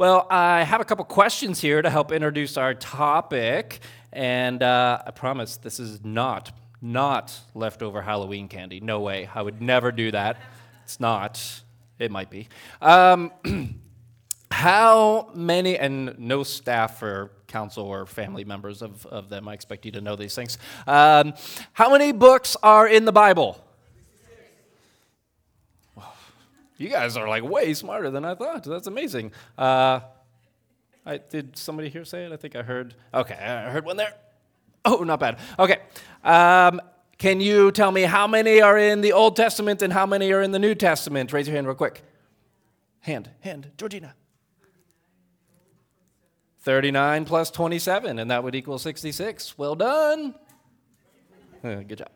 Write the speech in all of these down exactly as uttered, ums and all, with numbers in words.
Well, I have a couple questions here to help introduce our topic, and uh, I promise this is not, not leftover Halloween candy. No way. I would never do that. It's not. It might be. Um, how many, and no staff or council or family members of, of them, I expect you to know these things. Um, how many books are in the Bible? You guys are like way smarter than I thought. That's amazing. Uh, I, did somebody here say it? I think I heard. Okay, I heard one there. Oh, not bad. Okay. Um, can you tell me how many are in the Old Testament and how many are in the New Testament? Raise your hand real quick. Hand, hand, Georgina. thirty-nine plus twenty-seven, and that would equal sixty-six. Well done. Uh, good job.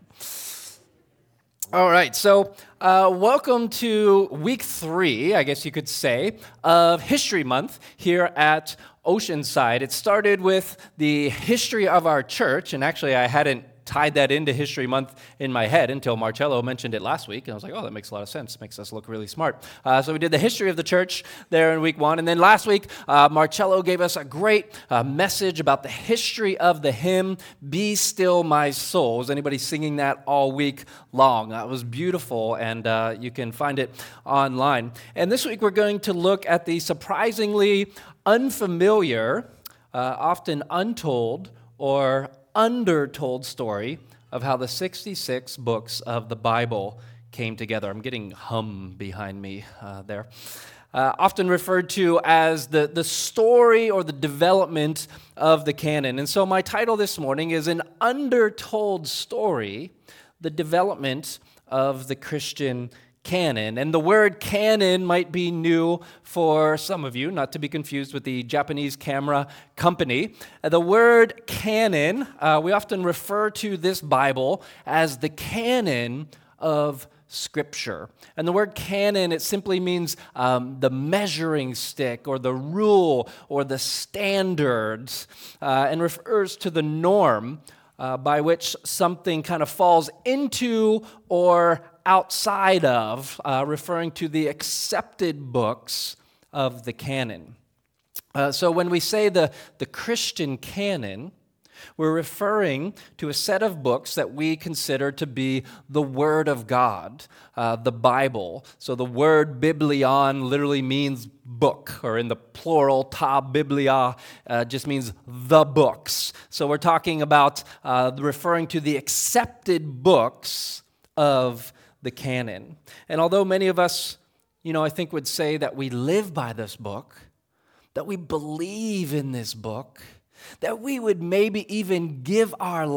All right, so uh, welcome to week three, I guess you could say, of History Month here at Oceanside. It started with the history of our church, and actually I hadn't tied that into History Month in my head until Marcello mentioned it last week, and I was like, oh, that makes a lot of sense. Makes us look really smart. Uh, so we did the history of the church there in week one, and then last week, uh, Marcello gave us a great uh, message about the history of the hymn, Be Still My Soul. Was anybody singing that all week long? That was beautiful, and uh, you can find it online. And this week, we're going to look at the surprisingly unfamiliar, uh, often untold, or undertold story of how the sixty-six books of the Bible came together. I'm getting hum behind me uh, there. Uh, often referred to as the, the story or the development of the canon. And so my title this morning is An Undertold Story, the Development of the Christian Canon. And the word canon might be new for some of you, not to be confused with the Japanese camera company. Uh, the word canon, uh, we often refer to this Bible as the canon of Scripture. And the word canon, it simply means um, the measuring stick or the rule or the standards, uh, and refers to the norm uh, by which something kind of falls into or outside of, uh, referring to the accepted books of the canon. Uh, so when we say the, the Christian canon, we're referring to a set of books that we consider to be the Word of God, uh, the Bible. So the word biblion literally means book, or in the plural, ta biblia, uh, just means the books. So we're talking about uh, referring to the accepted books of the canon. And although many of us, you know, I think would say that we live by this book, that we believe in this book, that we would maybe even give our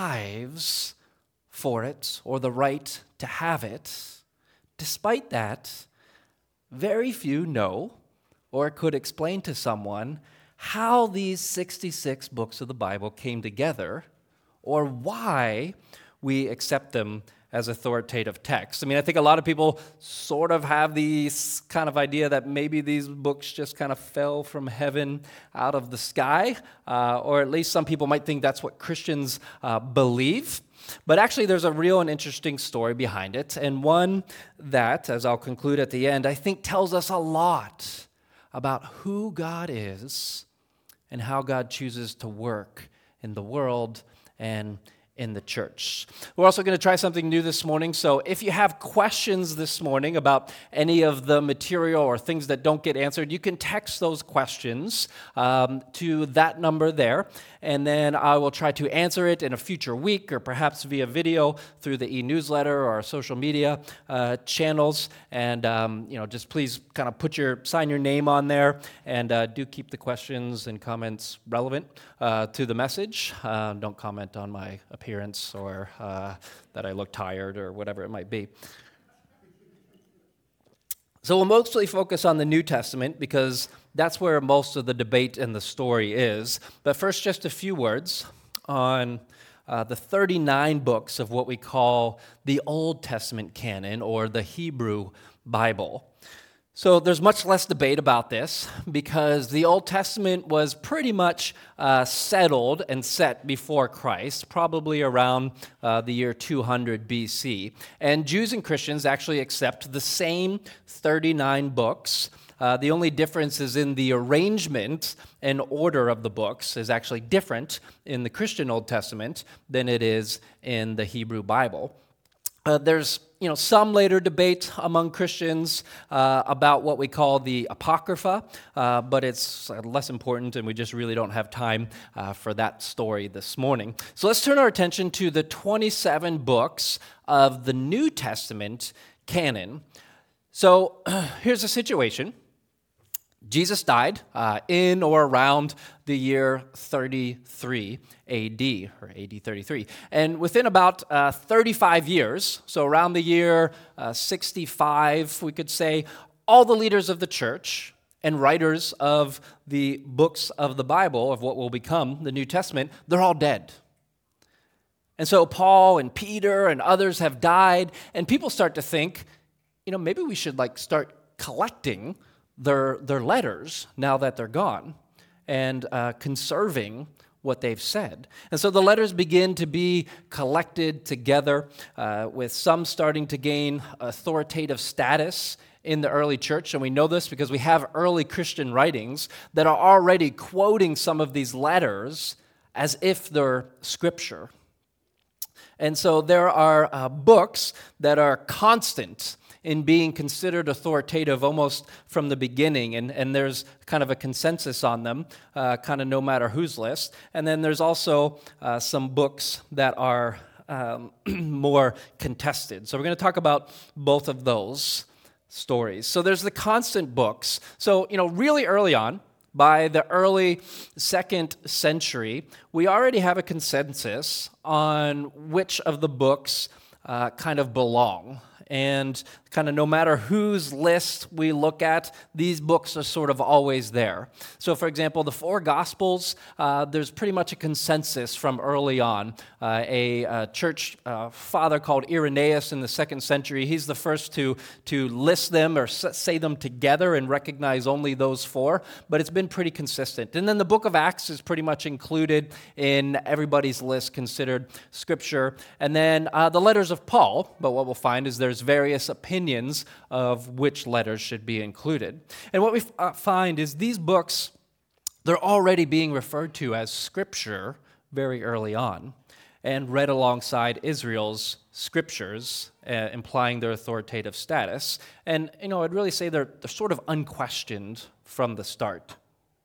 lives for it or the right to have it, despite that, very few know or could explain to someone how these sixty-six books of the Bible came together or why we accept them as authoritative text. I mean, I think a lot of people sort of have this kind of idea that maybe these books just kind of fell from heaven out of the sky, uh, or at least some people might think that's what Christians uh, believe. But actually, there's a real and interesting story behind it, and one that, as I'll conclude at the end, I think tells us a lot about who God is and how God chooses to work in the world and in the church. We're also going to try something new this morning, so if you have questions this morning about any of the material or things that don't get answered, you can text those questions um, to that number there, and then I will try to answer it in a future week or perhaps via video through the e-newsletter or our social media uh, channels, and um, you know, just please kind of put your, sign your name on there, and uh, do keep the questions and comments relevant uh, to the message. Uh, don't comment on my opinion appearance or uh, that I look tired or whatever it might be. So we'll mostly focus on the New Testament because that's where most of the debate and the story is. But first, just a few words on uh, the thirty-nine books of what we call the Old Testament canon or the Hebrew Bible. So there's much less debate about this because the Old Testament was pretty much uh, settled and set before Christ, probably around uh, the year two hundred B C. And Jews and Christians actually accept the same thirty-nine books Uh, the only difference is in the arrangement and order of the books is actually different in the Christian Old Testament than it is in the Hebrew Bible. Uh, there's you know some later debate among Christians uh, about what we call the Apocrypha, uh, but it's less important, and we just really don't have time uh, for that story this morning. So let's turn our attention to the twenty-seven books of the New Testament canon. So here's the situation. Jesus died uh, in or around the year thirty-three A D, or A D thirty-three. And within about uh, thirty-five years, so around the year uh, sixty-five, we could say, all the leaders of the church and writers of the books of the Bible, of what will become the New Testament, they're all dead. And so Paul and Peter and others have died, and people start to think, you know, maybe we should like start collecting their their letters now that they're gone, and uh, conserving what they've said. And so the letters begin to be collected together, uh, with some starting to gain authoritative status in the early church. And we know this because we have early Christian writings that are already quoting some of these letters as if they're scripture. And so there are uh, books that are constant in being considered authoritative almost from the beginning, and, and there's kind of a consensus on them, uh, kind of no matter whose list. And then there's also uh, some books that are um, more contested. So we're going to talk about both of those stories. So there's the constant books. So, you know, really early on, by the early second century, we already have a consensus on which of the books uh, kind of belong. And kind of no matter whose list we look at, these books are sort of always there. So for example, the four Gospels, uh, there's pretty much a consensus from early on. Uh, a, a church uh, father called Irenaeus in the second century, he's the first to, to list them or say them together and recognize only those four, but it's been pretty consistent. And then the book of Acts is pretty much included in everybody's list considered scripture. And then uh, the letters of Paul, but what we'll find is there's various opinions of which letters should be included. And what we uh, find is these books, they're already being referred to as scripture very early on and read alongside Israel's scriptures, uh, implying their authoritative status. And, you know, I'd really say they're, they're sort of unquestioned from the start.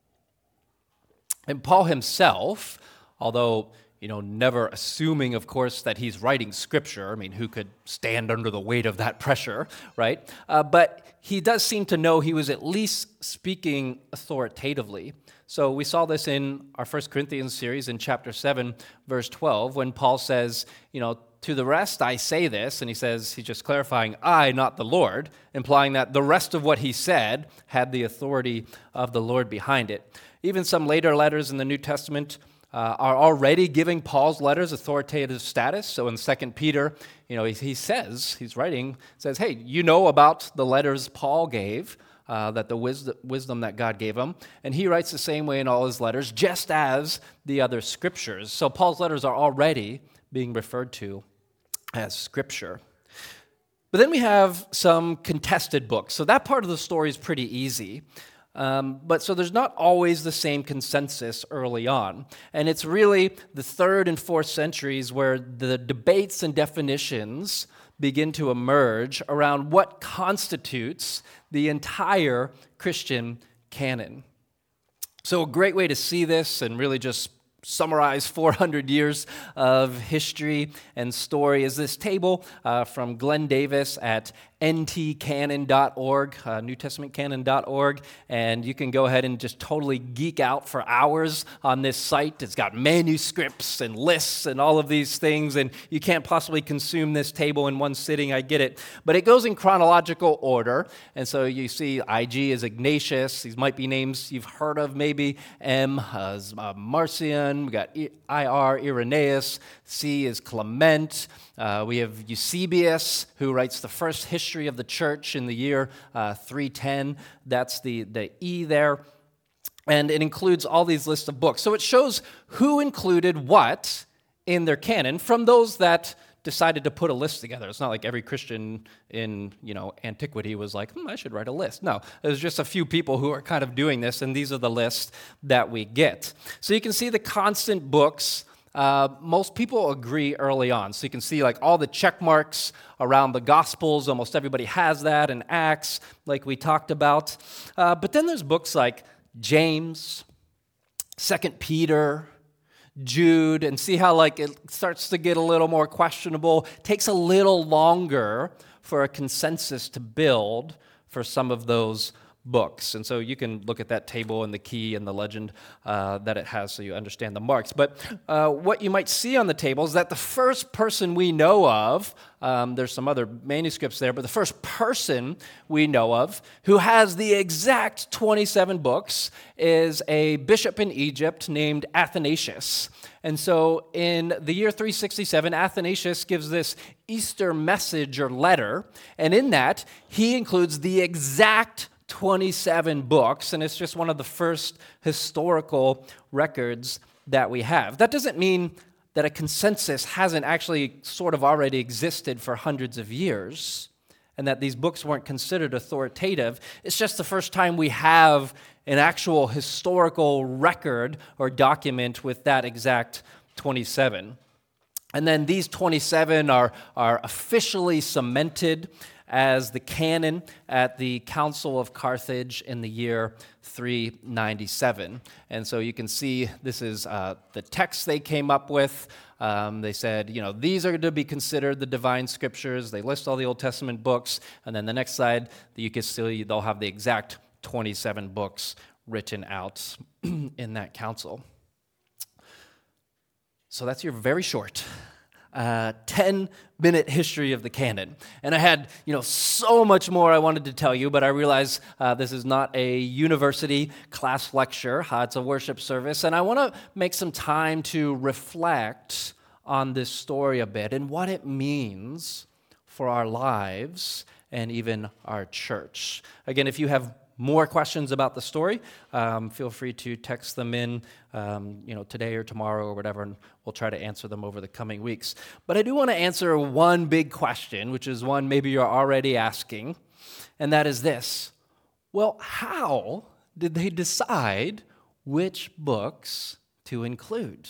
And Paul himself, although you know, never assuming, of course, that he's writing scripture. I mean, who could stand under the weight of that pressure, right? Uh, but he does seem to know he was at least speaking authoritatively. So we saw this in our First Corinthians series in chapter seven, verse twelve, when Paul says, you know, to the rest I say this, and he says, he's just clarifying, I, not the Lord, implying that the rest of what he said had the authority of the Lord behind it. Even some later letters in the New Testament Uh, are already giving Paul's letters authoritative status. So in Second Peter, you know, he, he says, he's writing, says, hey, you know about the letters Paul gave, uh, that the wisdom, wisdom that God gave him. And he writes the same way in all his letters, just as the other scriptures. So Paul's letters are already being referred to as scripture. But then we have some contested books. So that part of the story is pretty easy. Um, but so there's not always the same consensus early on. And it's really the third and fourth centuries where the debates and definitions begin to emerge around what constitutes the entire Christian canon. So a great way to see this and really just summarize four hundred years of history and story is this table uh, from Glenn Davis at N T canon dot org, uh, New Testament canon dot org, and you can go ahead and just totally geek out for hours on this site. It's got manuscripts and lists and all of these things, and you can't possibly consume this table in one sitting, I get it. But it goes in chronological order, and so you see I G is Ignatius. These might be names you've heard of maybe. M uh, is uh, Marcion. We got I R, Irenaeus. C is Clement. Uh, we have Eusebius, who writes the first history of the church in the year uh, three ten. That's the, the E there. And it includes all these lists of books. So it shows who included what in their canon from those that decided to put a list together. It's not like every Christian in, you know, antiquity was like, hmm, I should write a list. No, there's just a few people who are kind of doing this, and these are the lists that we get. So you can see the constant books. Uh, most people agree early on. So you can see like all the check marks around the Gospels. Almost everybody has that in Acts, like we talked about. Uh, but then there's books like James, Second Peter, Jude, and see how like it starts to get a little more questionable. It takes a little longer for a consensus to build for some of those books. And so you can look at that table and the key and the legend uh, that it has so you understand the marks. But uh, what you might see on the table is that the first person we know of, um, there's some other manuscripts there, but the first person we know of who has the exact twenty-seven books is a bishop in Egypt named Athanasius. And so in the year three sixty-seven, Athanasius gives this Easter message or letter, and in that he includes the exact twenty-seven books, and it's just one of the first historical records that we have. That doesn't mean that a consensus hasn't actually sort of already existed for hundreds of years, and that these books weren't considered authoritative. It's just the first time we have an actual historical record or document with that exact twenty-seven. And then these twenty-seven are, are officially cemented as the canon at the Council of Carthage in the year three ninety-seven. And so you can see this is uh, the text they came up with. Um, they said, you know, these are to be considered the divine scriptures. They list all the Old Testament books. And then the next slide, you can see they'll have the exact twenty-seven books written out in that council. So that's your very short Uh, ten-minute history of the canon. And I had, you know, so much more I wanted to tell you, but I realize uh, this is not a university class lecture. Uh, it's a worship service, and I want to make some time to reflect on this story a bit and what it means for our lives and even our church. Again, if you have more questions about the story, um, feel free to text them in, um, you know, today or tomorrow or whatever, and we'll try to answer them over the coming weeks. But I do want to answer one big question, which is one maybe you're already asking, and that is this. Well, how did they decide which books to include?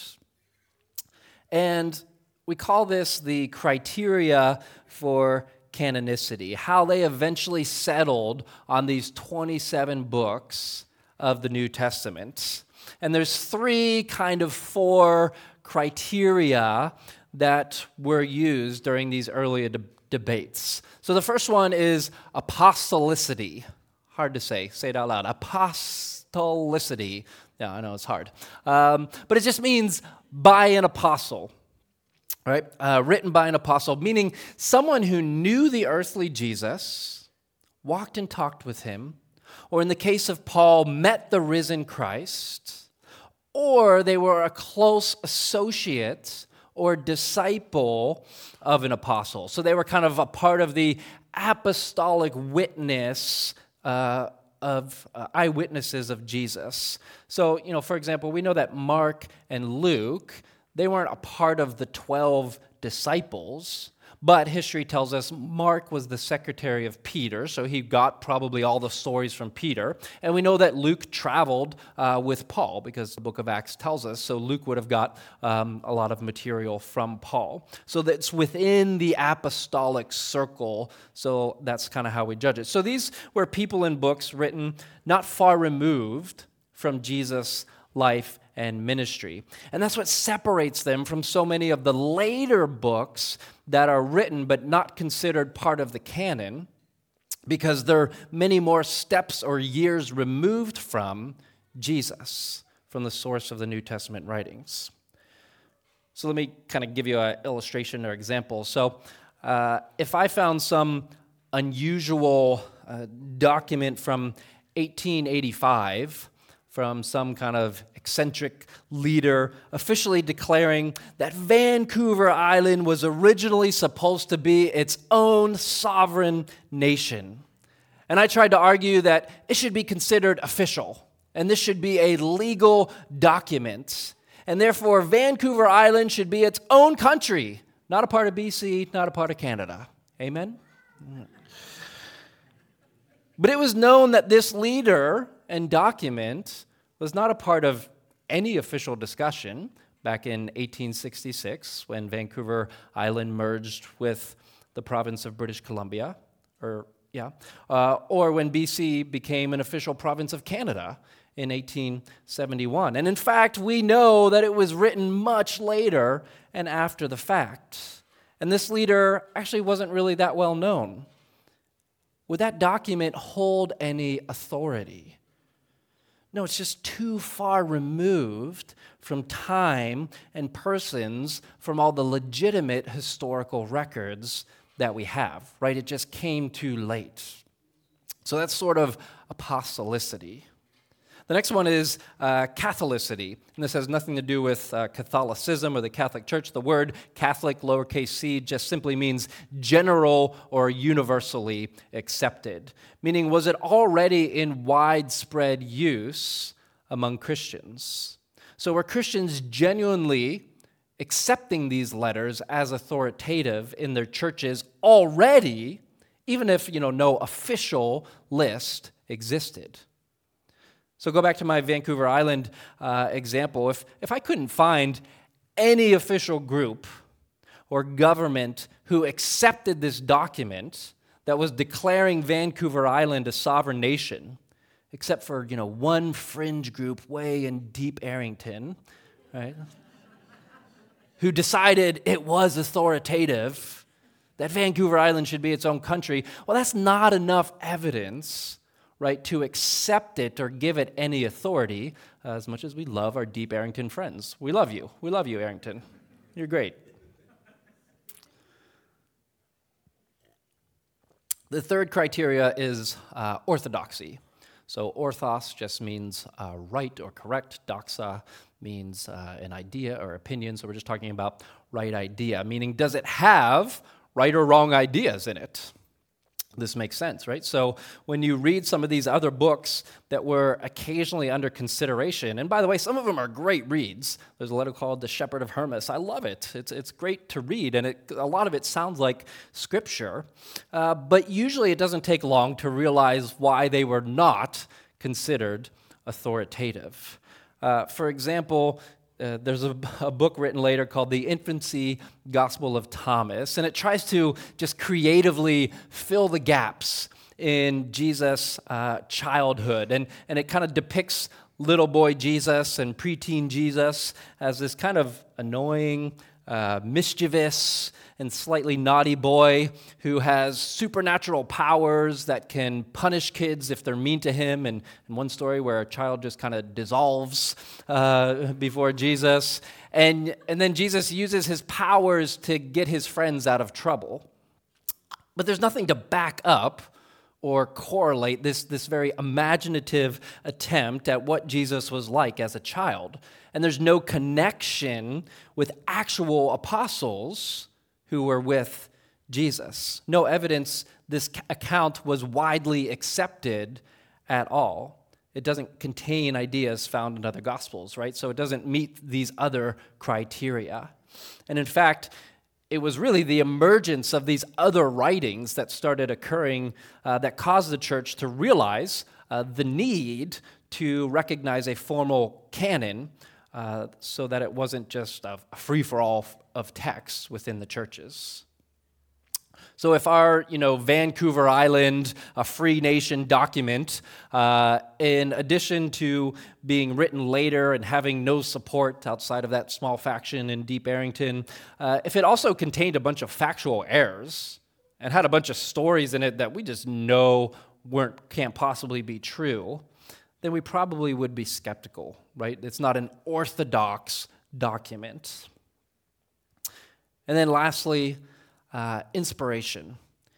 And we call this the criteria for canonicity, how they eventually settled on these twenty-seven books of the New Testament. And there's three kind of four criteria that were used during these early de- debates. So the first one is apostolicity. Hard to say. Say it out loud. Apostolicity. Yeah, I know it's hard. Um, but it just means by an apostle. Right, uh, written by an apostle, meaning someone who knew the earthly Jesus, walked and talked with him, or in the case of Paul, met the risen Christ, or they were a close associate or disciple of an apostle. So they were kind of a part of the apostolic witness uh, of uh, eyewitnesses of Jesus. So, you know, for example, we know that Mark and Luke, they weren't a part of the twelve disciples, but history tells us Mark was the secretary of Peter, so he got probably all the stories from Peter. And we know that Luke traveled uh, with Paul, because the book of Acts tells us, so Luke would have got um, a lot of material from Paul. So that's within the apostolic circle, so that's kind of how we judge it. So these were people in books written not far removed from Jesus' life and ministry. And that's what separates them from so many of the later books that are written but not considered part of the canon, because they're many more steps or years removed from Jesus, from the source of the New Testament writings. So let me kind of give you an illustration or example. So uh, if I found some unusual uh, document from eighteen eighty-five, from some kind of eccentric leader officially declaring that Vancouver Island was originally supposed to be its own sovereign nation. And I tried to argue that it should be considered official, and this should be a legal document, and therefore Vancouver Island should be its own country, not a part of B C, not a part of Canada. Amen? But it was known that this leader and document was not a part of any official discussion back in eighteen sixty-six when Vancouver Island merged with the province of British Columbia, or yeah, uh, or when B C became an official province of Canada in eighteen seventy-one. And in fact, we know that it was written much later and after the fact. And this leader actually wasn't really that well known. Would that document hold any authority? No, it's just too far removed from time and persons from all the legitimate historical records that we have, right? It just came too late. So that's sort of apostolicity. The next one is uh, Catholicity, and this has nothing to do with uh, Catholicism or the Catholic Church. The word Catholic, lowercase c, just simply means general or universally accepted, meaning was it already in widespread use among Christians? So were Christians genuinely accepting these letters as authoritative in their churches already, even if, you know, no official list existed? So go back to my Vancouver Island uh, example. If, if I couldn't find any official group or government who accepted this document that was declaring Vancouver Island a sovereign nation, except for, you know, one fringe group way in Deep Arrington, right, who decided it was authoritative, that Vancouver Island should be its own country, well, that's not enough evidence, right, to accept it or give it any authority, uh, as much as we love our Deep Arrington friends. We love you. We love you, Arrington. You're great. The third criteria is uh, orthodoxy. So orthos just means uh, right or correct. Doxa means uh, an idea or opinion. So we're just talking about right idea, meaning does it have right or wrong ideas in it? This makes sense, right? So when you read some of these other books that were occasionally under consideration, and by the way, some of them are great reads. There's a letter called The Shepherd of Hermas. I love it. It's it's great to read, and it, a lot of it sounds like scripture. Uh, but usually it doesn't take long to realize why they were not considered authoritative. Uh, for example, Uh, there's a, a book written later called The Infancy Gospel of Thomas, and it tries to just creatively fill the gaps in Jesus' uh, childhood, and, and it kind of depicts little boy Jesus and preteen Jesus as this kind of annoying, uh, mischievous, and slightly naughty boy who has supernatural powers that can punish kids if they're mean to him. And in one story where a child just kind of dissolves uh, before Jesus. And, and then Jesus uses his powers to get his friends out of trouble. But there's nothing to back up or correlate this, this very imaginative attempt at what Jesus was like as a child. And there's no connection with actual apostles who were with Jesus. No evidence this account was widely accepted at all. It doesn't contain ideas found in other Gospels, right? So it doesn't meet these other criteria. And in fact, it was really the emergence of these other writings that started occurring uh, that caused the church to realize uh, the need to recognize a formal canon uh, so that it wasn't just a free-for-all of texts within the churches. So if our, you know, Vancouver Island, a free nation document, uh, in addition to being written later and having no support outside of that small faction in Deep Arrington, uh, if it also contained a bunch of factual errors and had a bunch of stories in it that we just know weren't can't possibly be true, then we probably would be skeptical, right? It's not an orthodox document. And then lastly, Uh, inspiration,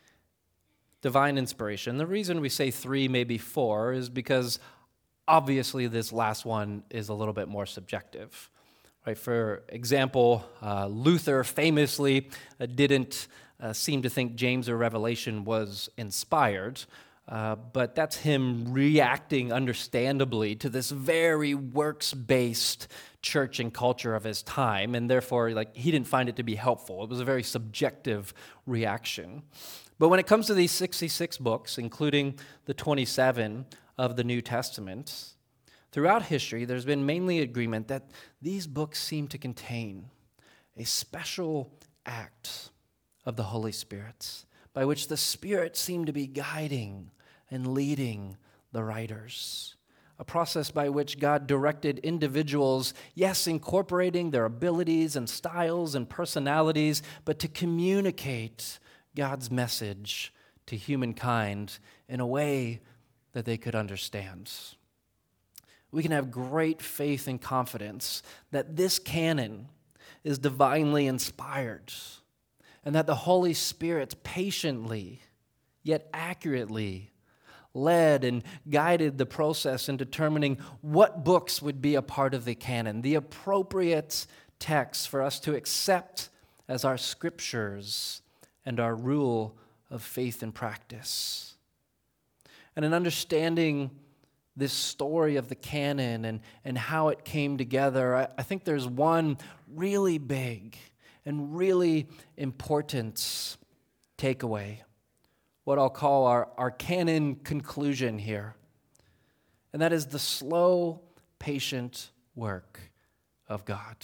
divine inspiration. The reason we say three, maybe four, is because obviously this last one is a little bit more subjective. Right? For example, uh, Luther famously uh, didn't uh, seem to think James or Revelation was inspired, Uh, but that's him reacting understandably to this very works-based church and culture of his time, and therefore, like, he didn't find it to be helpful. It was a very subjective reaction. But when it comes to these sixty-six books, including the twenty-seven of the New Testament, throughout history, there's been mainly agreement that these books seem to contain a special act of the Holy Spirit, by which the Spirit seemed to be guiding and leading the writers. A process by which God directed individuals, yes, incorporating their abilities and styles and personalities, but to communicate God's message to humankind in a way that they could understand. We can have great faith and confidence that this canon is divinely inspired, and that the Holy Spirit patiently, yet accurately, led and guided the process in determining what books would be a part of the canon, the appropriate texts for us to accept as our scriptures and our rule of faith and practice. And in understanding this story of the canon and, and how it came together, I, I think there's one really big and really important takeaway, what I'll call our, our canon conclusion here. And that is the slow, patient work of God.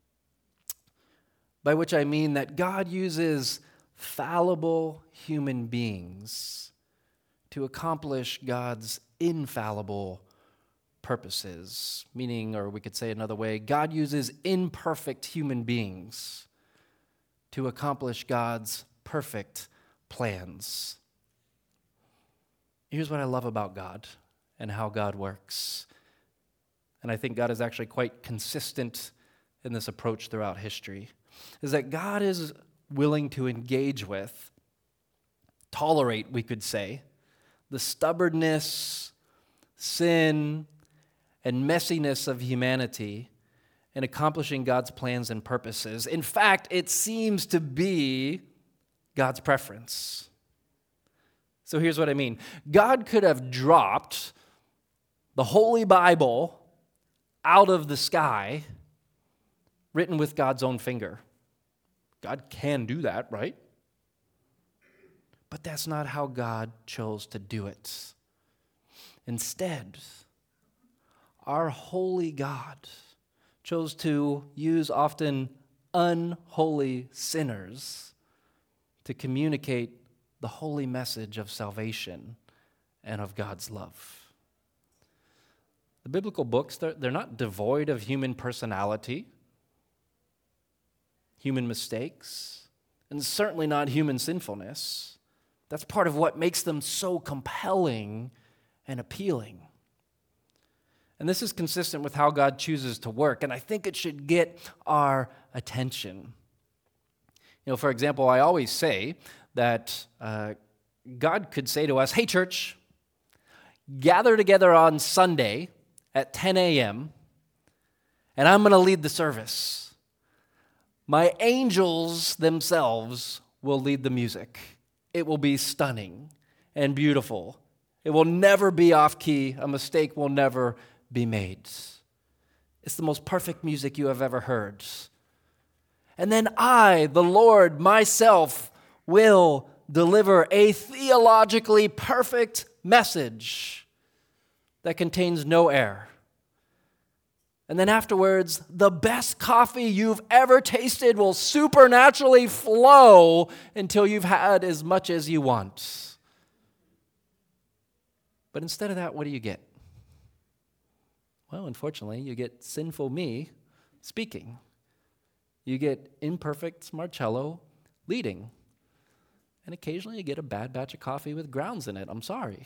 By which I mean that God uses fallible human beings to accomplish God's infallible purposes. Meaning, or we could say another way, God uses imperfect human beings to accomplish God's perfect plans. Here's what I love about God and how God works. And I think God is actually quite consistent in this approach throughout history, is that God is willing to engage with, tolerate, we could say, the stubbornness, sin, and messiness of humanity in accomplishing God's plans and purposes. In fact, it seems to be God's preference. So here's what I mean. God could have dropped the Holy Bible out of the sky, written with God's own finger. God can do that, right? But that's not how God chose to do it. Instead, our holy God chose to use often unholy sinners to communicate the holy message of salvation and of God's love. The biblical books, they're, they're not devoid of human personality, human mistakes, and certainly not human sinfulness. That's part of what makes them so compelling and appealing. And this is consistent with how God chooses to work, and I think it should get our attention. You know, for example, I always say that uh, God could say to us, hey, church, gather together on Sunday at ten a.m., and I'm going to lead the service. My angels themselves will lead the music. It will be stunning and beautiful. It will never be off key. A mistake will never be made. It's the most perfect music you have ever heard. And then I, the Lord, myself, will deliver a theologically perfect message that contains no error. And then afterwards, the best coffee you've ever tasted will supernaturally flow until you've had as much as you want. But instead of that, what do you get? Well, unfortunately, you get sinful me speaking. You get imperfect Marcello leading. And occasionally you get a bad batch of coffee with grounds in it. I'm sorry.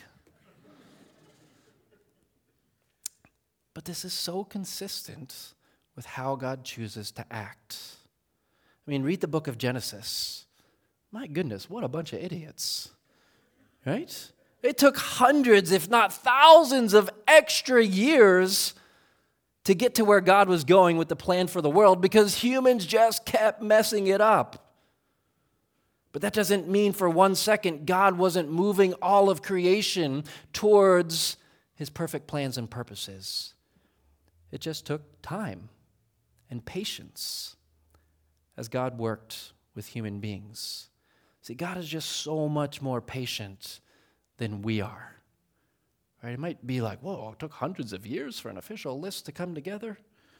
But this is so consistent with how God chooses to act. I mean, read the book of Genesis. My goodness, what a bunch of idiots. Right? It took hundreds, if not thousands, of extra years to get to where God was going with the plan for the world because humans just kept messing it up. But that doesn't mean for one second God wasn't moving all of creation towards his perfect plans and purposes. It just took time and patience as God worked with human beings. See, God is just so much more patient than we are. Right? It might be like, whoa, it took hundreds of years for an official list to come together.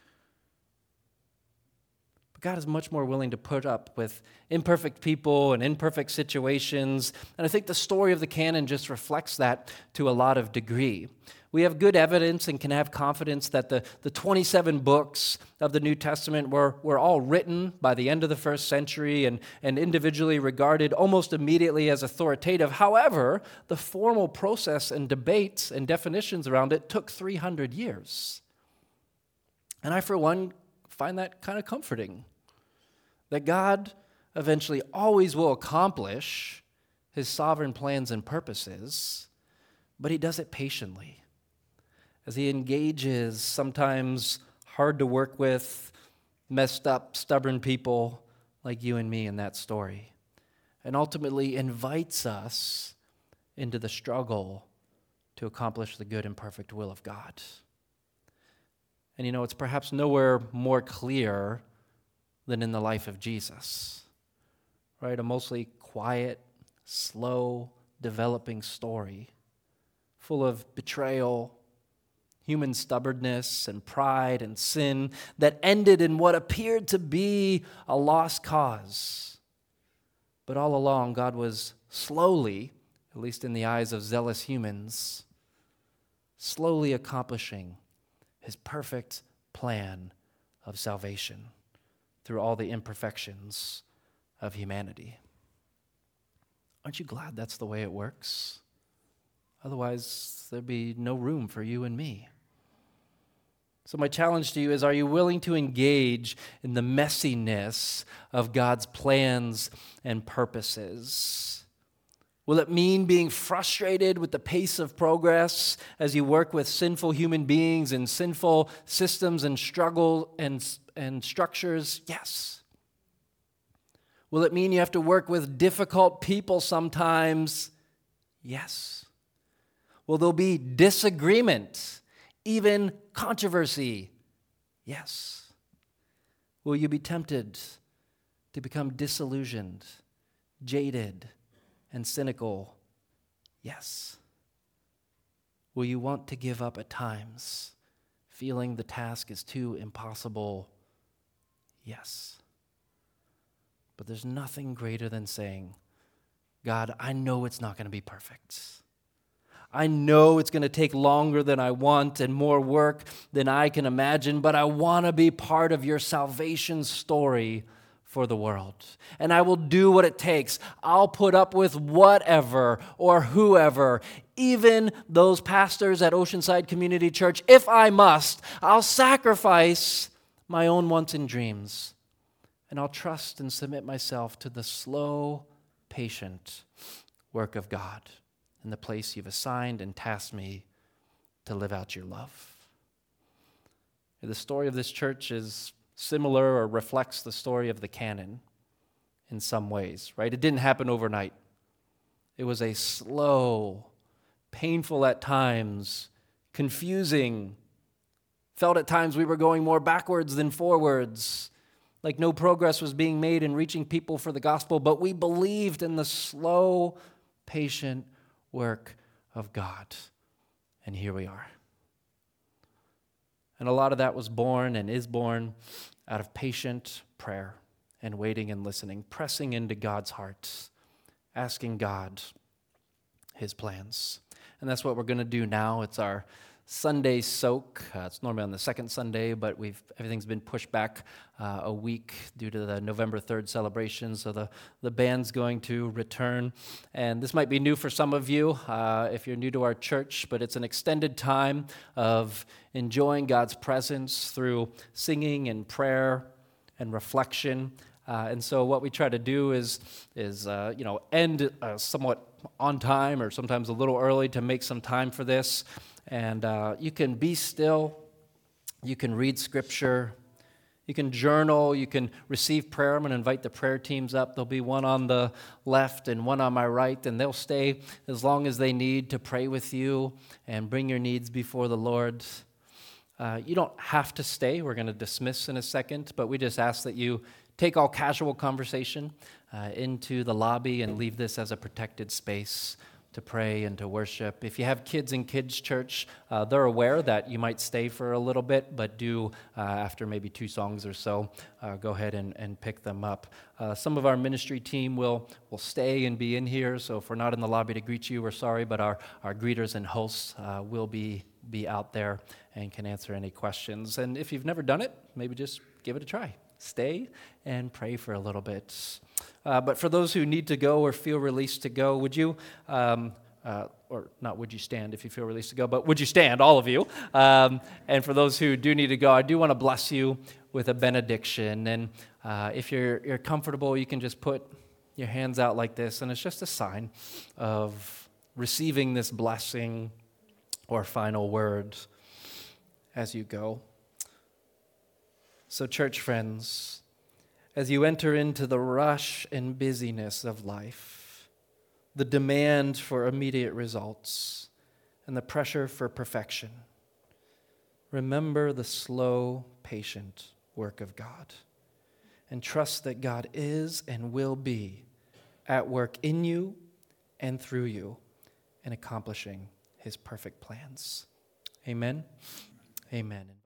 But God is much more willing to put up with imperfect people and imperfect situations. And I think the story of the canon just reflects that to a lot of degree. We have good evidence and can have confidence that the, the twenty-seven books of the New Testament were, were all written by the end of the first century and, and individually regarded almost immediately as authoritative. However, the formal process and debates and definitions around it took three hundred years. And I, for one, find that kind of comforting, that God eventually always will accomplish his sovereign plans and purposes, but he does it patiently, as he engages sometimes hard to work with, messed up, stubborn people like you and me in that story, and ultimately invites us into the struggle to accomplish the good and perfect will of God. And you know, it's perhaps nowhere more clear than in the life of Jesus, right? A mostly quiet, slow, developing story full of betrayal, human stubbornness and pride and sin that ended in what appeared to be a lost cause. But all along, God was slowly, at least in the eyes of zealous humans, slowly accomplishing his perfect plan of salvation through all the imperfections of humanity. Aren't you glad that's the way it works? Otherwise, there'd be no room for you and me. So my challenge to you is, are you willing to engage in the messiness of God's plans and purposes? Will it mean being frustrated with the pace of progress as you work with sinful human beings and sinful systems and struggle and, and structures? Yes. Will it mean you have to work with difficult people sometimes? Yes. Will there be disagreement, even controversy? Yes. Will you be tempted to become disillusioned, jaded, and cynical? Yes. Will you want to give up at times, feeling the task is too impossible? Yes. But there's nothing greater than saying, God, I know it's not going to be perfect. I know it's going to take longer than I want and more work than I can imagine, but I want to be part of your salvation story for the world. And I will do what it takes. I'll put up with whatever or whoever, even those pastors at Oceanside Community Church. If I must, I'll sacrifice my own wants and dreams, and I'll trust and submit myself to the slow, patient work of God in the place you've assigned and tasked me to live out your love. The story of this church is similar or reflects the story of the canon in some ways, right? It didn't happen overnight. It was a slow, painful at times, confusing, felt at times we were going more backwards than forwards, like no progress was being made in reaching people for the gospel, but we believed in the slow, patient work of God. And here we are. And a lot of that was born and is born out of patient prayer and waiting and listening, pressing into God's heart, asking God his plans. And that's what we're going to do now. It's our Sunday soak. Uh, it's normally on the second Sunday, but we've everything's been pushed back uh, a week due to the November third celebration, so the, the band's going to return. And this might be new for some of you uh, if you're new to our church, but it's an extended time of enjoying God's presence through singing and prayer and reflection. Uh, and so what we try to do is, is uh, you know, end uh, somewhat on time or sometimes a little early to make some time for this. And uh, you can be still, you can read Scripture, You can journal, you can receive prayer. I'm going to invite the prayer teams up. There'll be one on the left and one on my right, and they'll stay as long as they need to pray with you and bring your needs before the Lord. Uh, you don't have to stay. We're going to dismiss in a second, but we just ask that you take all casual conversation uh, into the lobby and leave this as a protected space to pray and to worship. If you have kids in kids' church, uh, they're aware that you might stay for a little bit, but do, uh, after maybe two songs or so, uh, go ahead and, and pick them up. Uh, some of our ministry team will, will stay and be in here, so if we're not in the lobby to greet you, we're sorry, but our, our greeters and hosts uh, will be, be out there and can answer any questions. And if you've never done it, maybe just give it a try. Stay and pray for a little bit. Uh, but for those who need to go or feel released to go, would you, um, uh, or not would you stand if you feel released to go, but would you stand, all of you? Um, and for those who do need to go, I do want to bless you with a benediction. And uh, if you're, you're comfortable, you can just put your hands out like this, and it's just a sign of receiving this blessing or final word as you go. So, church friends, as you enter into the rush and busyness of life, the demand for immediate results, and the pressure for perfection, remember the slow, patient work of God, and trust that God is and will be at work in you and through you in accomplishing his perfect plans. Amen. Amen.